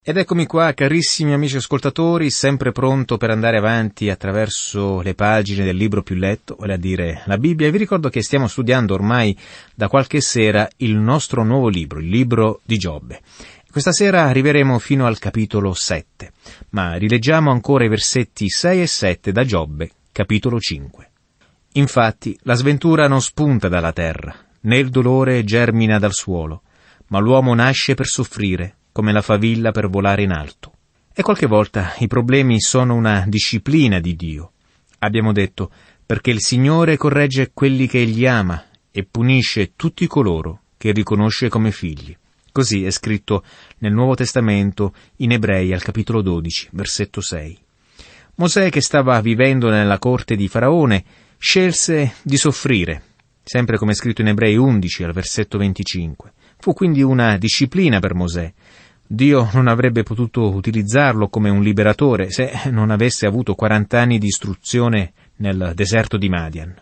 Ed eccomi qua, carissimi amici ascoltatori, sempre pronto per andare avanti attraverso le pagine del libro più letto, vale a dire la Bibbia, e vi ricordo che stiamo studiando ormai da qualche sera il nostro nuovo libro, il libro di Giobbe. Questa sera arriveremo fino al capitolo 7, ma rileggiamo ancora i versetti 6 e 7 da Giobbe, capitolo 5. Infatti, la sventura non spunta dalla terra, né il dolore germina dal suolo, ma l'uomo nasce per soffrire, come la favilla per volare in alto. E qualche volta i problemi sono una disciplina di Dio. Abbiamo detto, perché il Signore corregge quelli che Egli ama e punisce tutti coloro che riconosce come figli. Così è scritto nel Nuovo Testamento in Ebrei al capitolo 12, versetto 6. Mosè, che stava vivendo nella corte di Faraone, scelse di soffrire, sempre come è scritto in Ebrei 11 al versetto 25. Fu quindi una disciplina per Mosè. Dio non avrebbe potuto utilizzarlo come un liberatore se non avesse avuto 40 anni di istruzione nel deserto di Madian.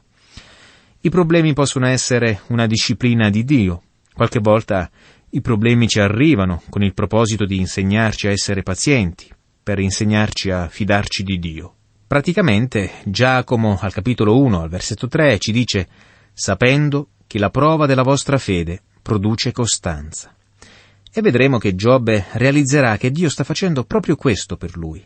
I problemi possono essere una disciplina di Dio. Qualche volta i problemi ci arrivano con il proposito di insegnarci a essere pazienti, per insegnarci a fidarci di Dio. Praticamente Giacomo al capitolo 1 al versetto 3 ci dice: sapendo che la prova della vostra fede produce costanza. E vedremo che Giobbe realizzerà che Dio sta facendo proprio questo per lui.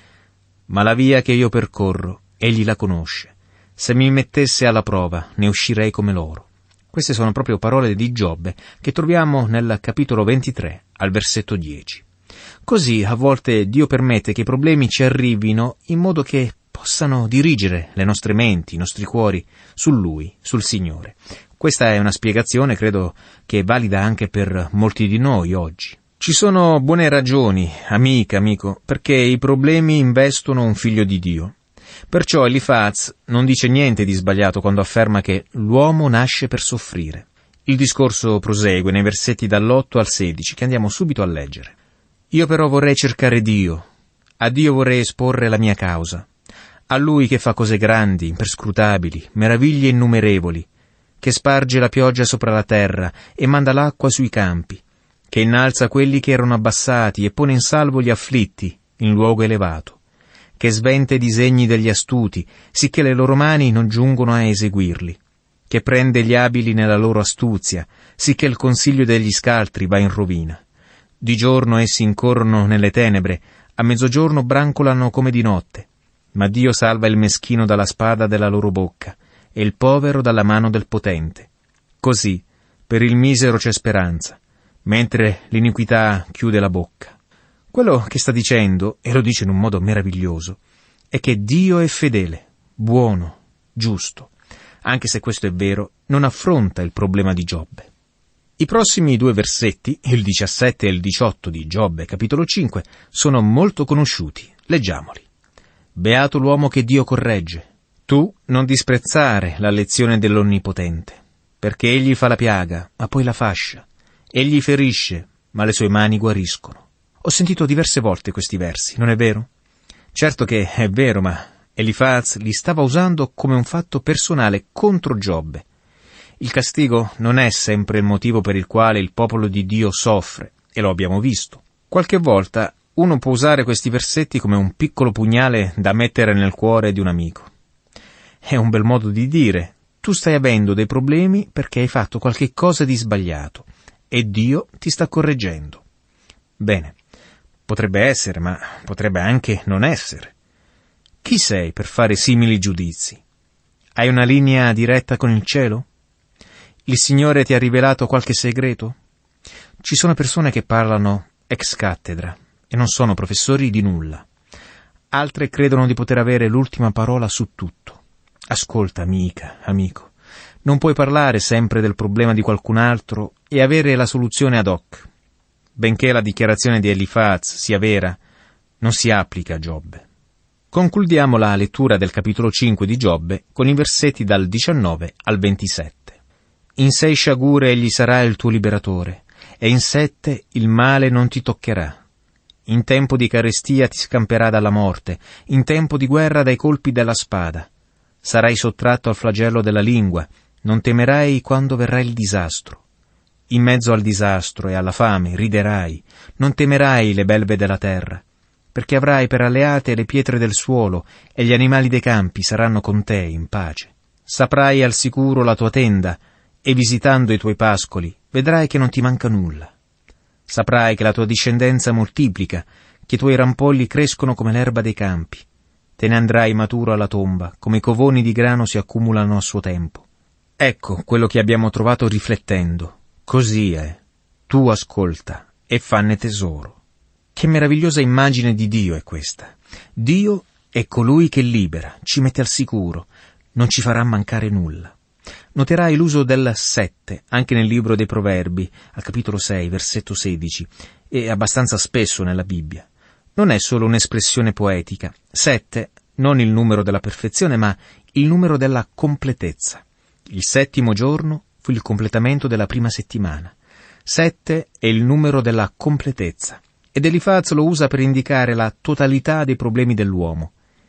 Ma la via che io percorro, egli la conosce. Se mi mettesse alla prova, ne uscirei come l'oro. Queste sono proprio parole di Giobbe che troviamo nel capitolo 23, al versetto 10. Così a volte Dio permette che i problemi ci arrivino in modo che possano dirigere le nostre menti, i nostri cuori su Lui, sul Signore. Questa è una spiegazione, credo, che è valida anche per molti di noi oggi. Ci sono buone ragioni, amico, perché i problemi investono un figlio di Dio. Perciò Elifaz non dice niente di sbagliato quando afferma che l'uomo nasce per soffrire. Il discorso prosegue nei versetti dall'8 al 16, che andiamo subito a leggere. Io però vorrei cercare Dio, a Dio vorrei esporre la mia causa, a Lui che fa cose grandi, imperscrutabili, meraviglie innumerevoli, che sparge la pioggia sopra la terra e manda l'acqua sui campi, che innalza quelli che erano abbassati e pone in salvo gli afflitti in luogo elevato, che sventa i disegni degli astuti, sicché le loro mani non giungono a eseguirli, che prende gli abili nella loro astuzia, sicché il consiglio degli scaltri va in rovina. Di giorno essi incorrono nelle tenebre, a mezzogiorno brancolano come di notte, ma Dio salva il meschino dalla spada della loro bocca, e il povero dalla mano del potente. Così, per il misero c'è speranza, mentre l'iniquità chiude la bocca. Quello che sta dicendo, e lo dice in un modo meraviglioso, è che Dio è fedele, buono, giusto. Anche se questo è vero, non affronta il problema di Giobbe. I prossimi due versetti, il 17 e il 18 di Giobbe, capitolo 5, sono molto conosciuti. Leggiamoli. Beato l'uomo che Dio corregge. Tu non disprezzare la lezione dell'Onnipotente, perché egli fa la piaga, ma poi la fascia. Egli ferisce, ma le sue mani guariscono. Ho sentito diverse volte questi versi, non è vero? Certo che è vero, ma Elifaz li stava usando come un fatto personale contro Giobbe. Il castigo non è sempre il motivo per il quale il popolo di Dio soffre, e lo abbiamo visto. Qualche volta uno può usare questi versetti come un piccolo pugnale da mettere nel cuore di un amico. È un bel modo di dire, tu stai avendo dei problemi perché hai fatto qualche cosa di sbagliato e Dio ti sta correggendo. Bene, potrebbe essere, ma potrebbe anche non essere. Chi sei per fare simili giudizi? Hai una linea diretta con il cielo? Il Signore ti ha rivelato qualche segreto? Ci sono persone che parlano ex cattedra e non sono professori di nulla. Altre credono di poter avere l'ultima parola su tutto. Ascolta, amico, non puoi parlare sempre del problema di qualcun altro e avere la soluzione ad hoc. Benché la dichiarazione di Elifaz sia vera, non si applica a Giobbe. Concludiamo la lettura del capitolo 5 di Giobbe con i versetti dal 19 al 27. In 6 sciagure egli sarà il tuo liberatore, e in 7 il male non ti toccherà. In tempo di carestia ti scamperà dalla morte, in tempo di guerra dai colpi della spada. Sarai sottratto al flagello della lingua, non temerai quando verrà il disastro. In mezzo al disastro e alla fame riderai, non temerai le belve della terra, perché avrai per alleate le pietre del suolo e gli animali dei campi saranno con te in pace. Saprai al sicuro la tua tenda e visitando i tuoi pascoli vedrai che non ti manca nulla. Saprai che la tua discendenza moltiplica, che i tuoi rampolli crescono come l'erba dei campi. Te ne andrai maturo alla tomba, come i covoni di grano si accumulano a suo tempo. Ecco quello che abbiamo trovato riflettendo. Così è. Tu ascolta e fanne tesoro. Che meravigliosa immagine di Dio è questa. Dio è colui che libera, ci mette al sicuro, non ci farà mancare nulla. Noterai l'uso del 7 anche nel libro dei Proverbi, al capitolo 6, versetto 16, e abbastanza spesso nella Bibbia. Non è solo un'espressione poetica. 7, non il numero della perfezione, ma il numero della completezza. Il 7° giorno fu il completamento della prima settimana. 7 è il numero della completezza, ed Elifaz lo usa per indicare la totalità dei problemi dell'uomo.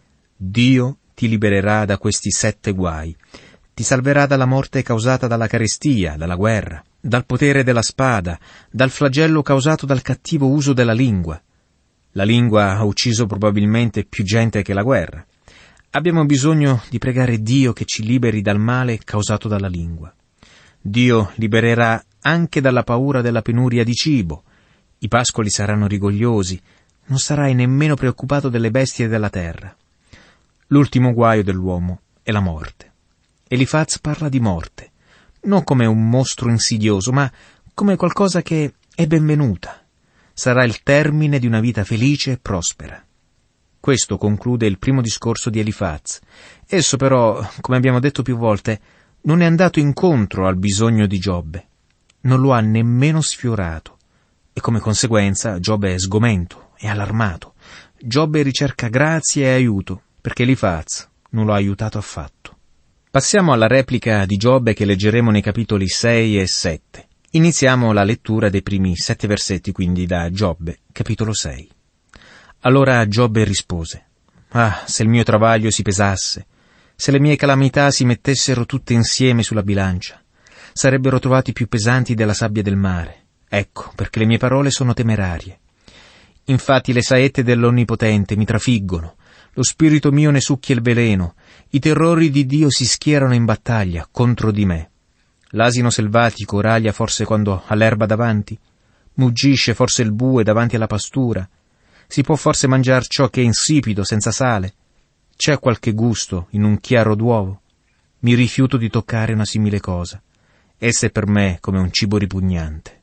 Dio ti libererà da questi 7 guai. Ti salverà dalla morte causata dalla carestia, dalla guerra, dal potere della spada, dal flagello causato dal cattivo uso della lingua. La lingua ha ucciso probabilmente più gente che la guerra. Abbiamo bisogno di pregare Dio che ci liberi dal male causato dalla lingua. Dio libererà anche dalla paura della penuria di cibo. I pascoli saranno rigogliosi, non sarai nemmeno preoccupato delle bestie della terra. L'ultimo guaio dell'uomo è la morte. Elifaz parla di morte, non come un mostro insidioso, ma come qualcosa che è benvenuta. Sarà il termine di una vita felice e prospera. Questo conclude il primo discorso di Elifaz. Esso però, come abbiamo detto più volte, non è andato incontro al bisogno di Giobbe. Non lo ha nemmeno sfiorato. E come conseguenza Giobbe è sgomento, è allarmato. Giobbe ricerca grazia e aiuto, perché Elifaz non lo ha aiutato affatto. Passiamo alla replica di Giobbe che leggeremo nei capitoli 6 e 7. Iniziamo la lettura dei primi 7 versetti, quindi da Giobbe, capitolo 6. Allora Giobbe rispose: «Ah, se il mio travaglio si pesasse, se le mie calamità si mettessero tutte insieme sulla bilancia, sarebbero trovati più pesanti della sabbia del mare. Ecco, perché le mie parole sono temerarie. Infatti le saette dell'Onnipotente mi trafiggono, lo spirito mio ne succhia il veleno, i terrori di Dio si schierano in battaglia contro di me. L'asino selvatico raglia forse quando ha l'erba davanti? Muggisce forse il bue davanti alla pastura? Si può forse mangiar ciò che è insipido senza sale? C'è qualche gusto in un chiaro d'uovo? Mi rifiuto di toccare una simile cosa. Essa è per me come un cibo ripugnante».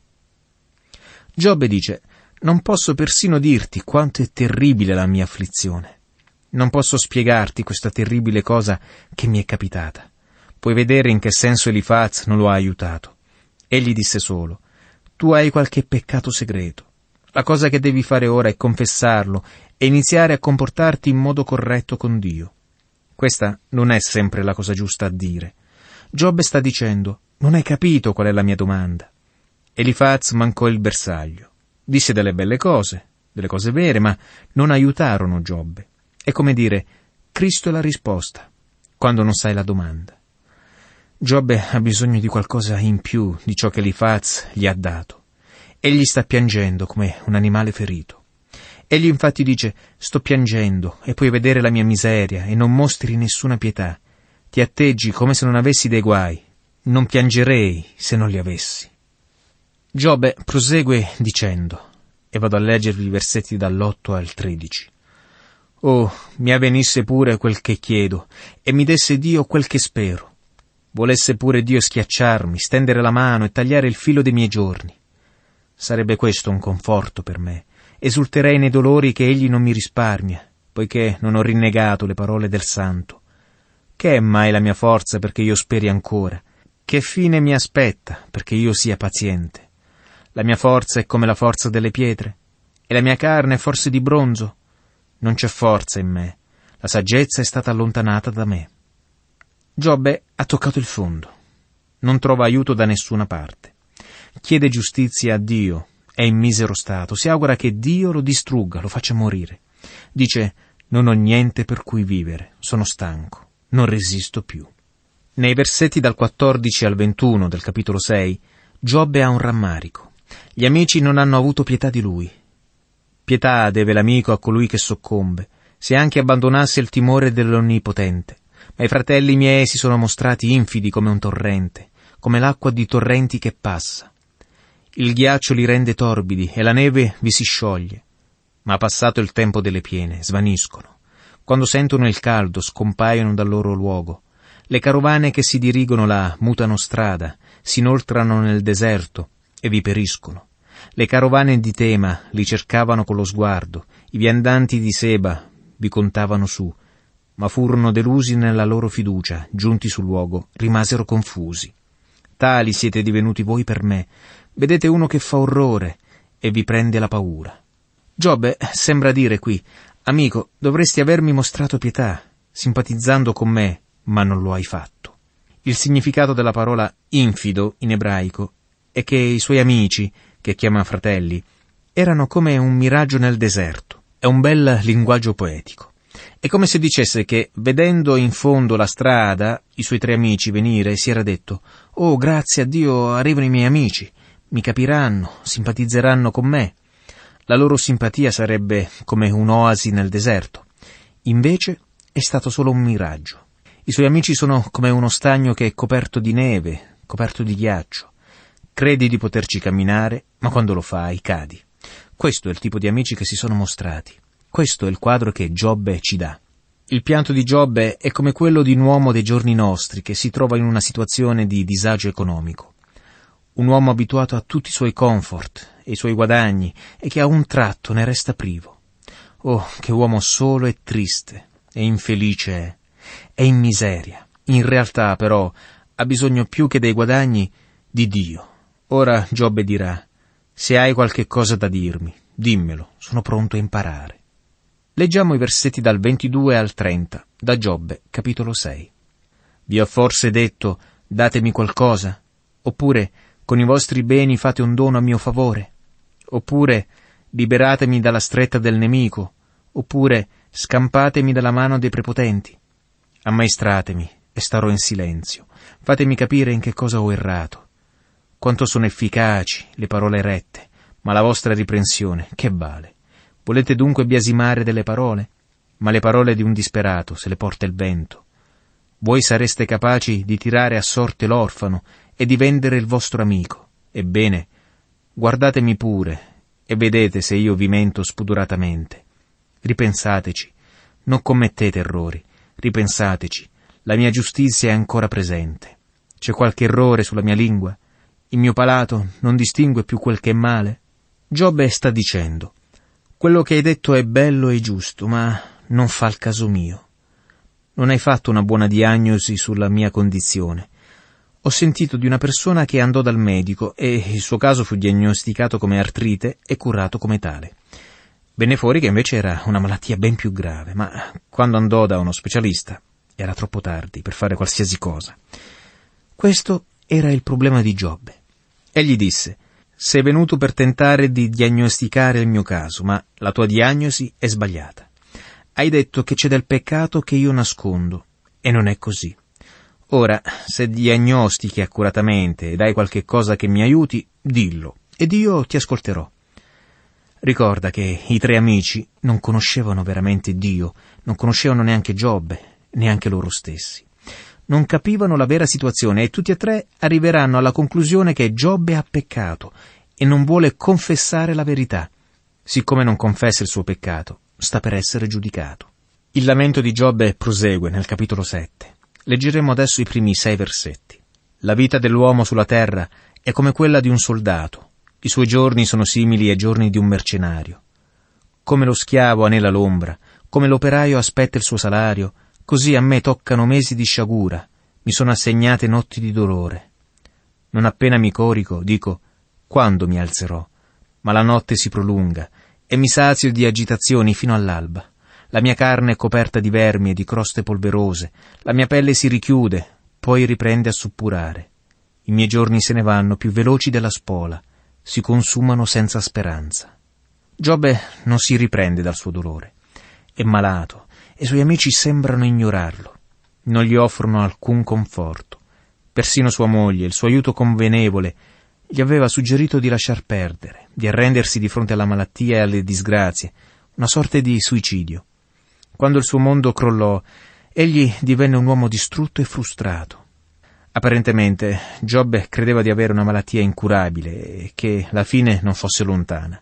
Giobbe dice: «Non posso persino dirti quanto è terribile la mia afflizione. Non posso spiegarti questa terribile cosa che mi è capitata. Puoi vedere in che senso Elifaz non lo ha aiutato. Egli disse solo: tu hai qualche peccato segreto. La cosa che devi fare ora è confessarlo e iniziare a comportarti in modo corretto con Dio». Questa non è sempre la cosa giusta a dire. Giobbe sta dicendo: non hai capito qual è la mia domanda. Elifaz mancò il bersaglio. Disse delle belle cose vere, ma non aiutarono Giobbe. È come dire: Cristo è la risposta, quando non sai la domanda. Giobbe ha bisogno di qualcosa in più di ciò che Elifaz gli ha dato. Egli sta piangendo come un animale ferito. Egli infatti dice: sto piangendo e puoi vedere la mia miseria e non mostri nessuna pietà. Ti atteggi come se non avessi dei guai. Non piangerei se non li avessi. Giobbe prosegue dicendo, e vado a leggervi i versetti dall'8 al 13. «Oh, mi avvenisse pure quel che chiedo, e mi desse Dio quel che spero. Volesse pure Dio schiacciarmi, stendere la mano e tagliare il filo dei miei giorni. Sarebbe questo un conforto per me. Esulterei nei dolori che Egli non mi risparmia, poiché non ho rinnegato le parole del Santo. Che è mai la mia forza perché io speri ancora? Che fine mi aspetta perché io sia paziente? La mia forza è come la forza delle pietre, e la mia carne è forse di bronzo. Non c'è forza in me, la saggezza è stata allontanata da me». Giobbe ha toccato il fondo. Non trova aiuto da nessuna parte. Chiede giustizia a Dio, è in misero stato, si augura che Dio lo distrugga, lo faccia morire. Dice: non ho niente per cui vivere, sono stanco, non resisto più. Nei versetti dal 14 al 21 del capitolo 6, Giobbe ha un rammarico. Gli amici non hanno avuto pietà di lui. Pietà deve l'amico a colui che soccombe, se anche abbandonasse il timore dell'Onnipotente. Ma i fratelli miei si sono mostrati infidi come un torrente, come l'acqua di torrenti che passa. Il ghiaccio li rende torbidi e la neve vi si scioglie. Ma passato il tempo delle piene, svaniscono. Quando sentono il caldo, scompaiono dal loro luogo. Le carovane che si dirigono là mutano strada, si inoltrano nel deserto e vi periscono. Le carovane di Tema li cercavano con lo sguardo, i viandanti di Seba vi contavano su, ma furono delusi nella loro fiducia, giunti sul luogo, rimasero confusi. Tali siete divenuti voi per me. Vedete uno che fa orrore e vi prende la paura. Giobbe sembra dire qui: amico, dovresti avermi mostrato pietà, simpatizzando con me, ma non lo hai fatto. Il significato della parola infido in ebraico è che i suoi amici, che chiama fratelli, erano come un miraggio nel deserto. È un bel linguaggio poetico. È come se dicesse che, vedendo in fondo la strada, i suoi 3 amici venire, si era detto: «Oh, grazie a Dio, arrivano i miei amici, mi capiranno, simpatizzeranno con me». La loro simpatia sarebbe come un'oasi nel deserto. Invece è stato solo un miraggio. I suoi amici sono come uno stagno che è coperto di neve, coperto di ghiaccio. Credi di poterci camminare, ma quando lo fai cadi. Questo è il tipo di amici che si sono mostrati. Questo è il quadro che Giobbe ci dà. Il pianto di Giobbe è come quello di un uomo dei giorni nostri che si trova in una situazione di disagio economico. Un uomo abituato a tutti i suoi comfort e i suoi guadagni e che a un tratto ne resta privo. Oh, che uomo solo e triste e infelice è. È in miseria. In realtà, però, ha bisogno più che dei guadagni di Dio. Ora Giobbe dirà: se hai qualche cosa da dirmi, dimmelo, sono pronto a imparare. Leggiamo i versetti dal 22 al 30, da Giobbe, capitolo 6. Vi ho forse detto: datemi qualcosa? Oppure, con i vostri beni fate un dono a mio favore? Oppure, liberatemi dalla stretta del nemico? Oppure, scampatemi dalla mano dei prepotenti? Ammaestratemi e starò in silenzio. Fatemi capire in che cosa ho errato. Quanto sono efficaci le parole rette, ma la vostra riprensione che vale? Volete dunque biasimare delle parole? Ma le parole di un disperato se le porta il vento. Voi sareste capaci di tirare a sorte l'orfano e di vendere il vostro amico. Ebbene, guardatemi pure e vedete se io vi mento spudoratamente. Ripensateci, non commettete errori, ripensateci, la mia giustizia è ancora presente. C'è qualche errore sulla mia lingua? Il mio palato non distingue più quel che è male? Giobbe sta dicendo: quello che hai detto è bello e giusto, ma non fa il caso mio. Non hai fatto una buona diagnosi sulla mia condizione. Ho sentito di una persona che andò dal medico e il suo caso fu diagnosticato come artrite e curato come tale. Venne fuori che invece era una malattia ben più grave, ma quando andò da uno specialista era troppo tardi per fare qualsiasi cosa. Questo era il problema di Giobbe. Egli disse: sei venuto per tentare di diagnosticare il mio caso, ma la tua diagnosi è sbagliata. Hai detto che c'è del peccato che io nascondo, e non è così. Ora, se diagnostichi accuratamente e dai qualche cosa che mi aiuti, dillo, ed io ti ascolterò. Ricorda che i 3 amici non conoscevano veramente Dio, non conoscevano neanche Giobbe, neanche loro stessi. Non capivano la vera situazione e tutti e 3 arriveranno alla conclusione che Giobbe ha peccato e non vuole confessare la verità. Siccome non confessa il suo peccato, sta per essere giudicato. Il lamento di Giobbe prosegue nel capitolo 7. Leggeremo adesso i primi 6 versetti. La vita dell'uomo sulla terra è come quella di un soldato. I suoi giorni sono simili ai giorni di un mercenario. Come lo schiavo anela l'ombra, come l'operaio aspetta il suo salario, così a me toccano mesi di sciagura, mi sono assegnate notti di dolore. Non appena mi corico, dico: quando mi alzerò? Ma la notte si prolunga e mi sazio di agitazioni fino all'alba. La mia carne è coperta di vermi e di croste polverose, la mia pelle si richiude, poi riprende a suppurare. I miei giorni se ne vanno più veloci della spola, si consumano senza speranza. Giobbe non si riprende dal suo dolore. È malato e i suoi amici sembrano ignorarlo. Non gli offrono alcun conforto. Persino sua moglie, il suo aiuto convenevole, gli aveva suggerito di lasciar perdere, di arrendersi di fronte alla malattia e alle disgrazie, una sorta di suicidio. Quando il suo mondo crollò, egli divenne un uomo distrutto e frustrato. Apparentemente Giobbe credeva di avere una malattia incurabile e che la fine non fosse lontana.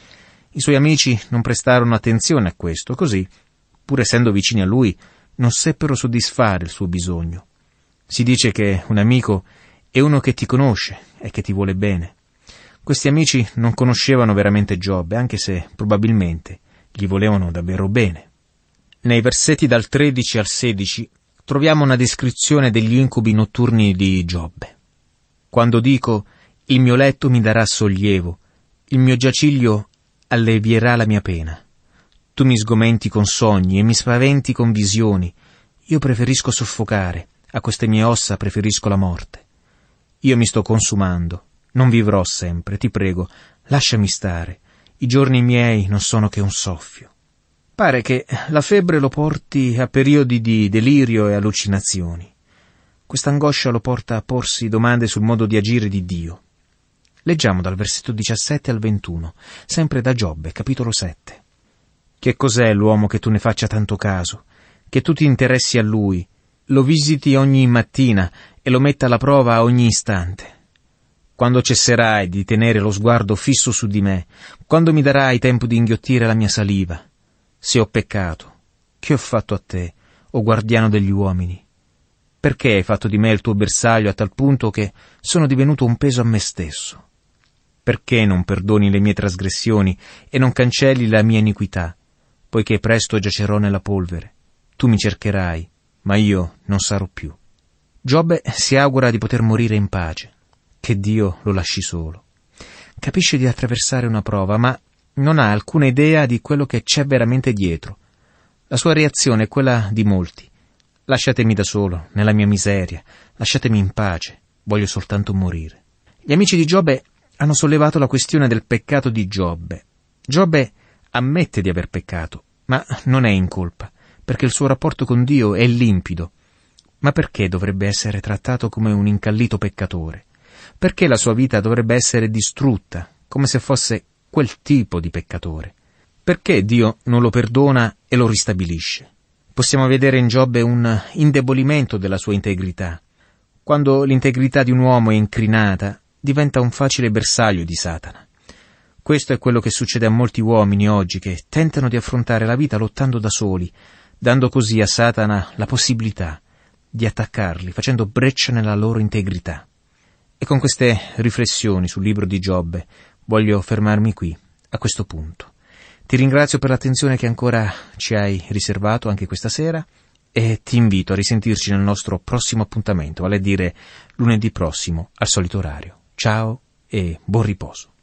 I suoi amici non prestarono attenzione a questo, così, pur essendo vicini a lui, non seppero soddisfare il suo bisogno. Si dice che un amico è uno che ti conosce e che ti vuole bene. Questi amici non conoscevano veramente Giobbe, anche se probabilmente gli volevano davvero bene. Nei versetti dal 13 al 16 troviamo una descrizione degli incubi notturni di Giobbe. Quando dico, il mio letto mi darà sollievo, il mio giaciglio allevierà la mia pena. Tu mi sgomenti con sogni e mi spaventi con visioni. Io preferisco soffocare, a queste mie ossa preferisco la morte. Io mi sto consumando, non vivrò sempre, ti prego, lasciami stare. I giorni miei non sono che un soffio. Pare che la febbre lo porti a periodi di delirio e allucinazioni. Questa angoscia lo porta a porsi domande sul modo di agire di Dio. Leggiamo dal versetto 17 al 21, sempre da Giobbe, capitolo 7. Che cos'è l'uomo che tu ne faccia tanto caso, che tu ti interessi a lui, lo visiti ogni mattina e lo metta alla prova a ogni istante? Quando cesserai di tenere lo sguardo fisso su di me, quando mi darai tempo di inghiottire la mia saliva? Se ho peccato, che ho fatto a te, o guardiano degli uomini? Perché hai fatto di me il tuo bersaglio a tal punto che sono divenuto un peso a me stesso? Perché non perdoni le mie trasgressioni e non cancelli la mia iniquità? Poiché presto giacerò nella polvere. Tu mi cercherai, ma io non sarò più. Giobbe si augura di poter morire in pace, che Dio lo lasci solo. Capisce di attraversare una prova, ma non ha alcuna idea di quello che c'è veramente dietro. La sua reazione è quella di molti. Lasciatemi da solo, nella mia miseria, lasciatemi in pace, voglio soltanto morire. Gli amici di Giobbe hanno sollevato la questione del peccato di Giobbe. Giobbe ammette di aver peccato, ma non è in colpa, perché il suo rapporto con Dio è limpido. Ma perché dovrebbe essere trattato come un incallito peccatore? Perché la sua vita dovrebbe essere distrutta, come se fosse quel tipo di peccatore? Perché Dio non lo perdona e lo ristabilisce? Possiamo vedere in Giobbe un indebolimento della sua integrità. Quando l'integrità di un uomo è incrinata, diventa un facile bersaglio di Satana. Questo è quello che succede a molti uomini oggi che tentano di affrontare la vita lottando da soli, dando così a Satana la possibilità di attaccarli, facendo breccia nella loro integrità. E con queste riflessioni sul libro di Giobbe voglio fermarmi qui, a questo punto. Ti ringrazio per l'attenzione che ancora ci hai riservato anche questa sera e ti invito a risentirci nel nostro prossimo appuntamento, vale a dire lunedì prossimo al solito orario. Ciao e buon riposo.